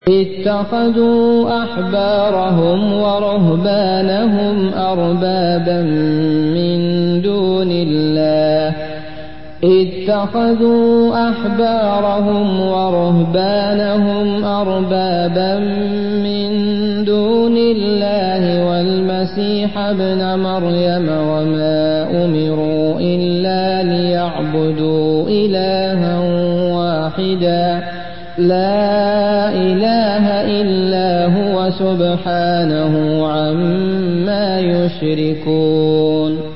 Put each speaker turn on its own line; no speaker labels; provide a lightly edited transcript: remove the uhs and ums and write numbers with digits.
اتخذوا أحبارهم ورهبانهم أربابا من دون الله والمسيح ابن مريم وما أمروا إلا ليعبدوا إلها واحدا لا إله إلا هو سبحانه عما يشركون.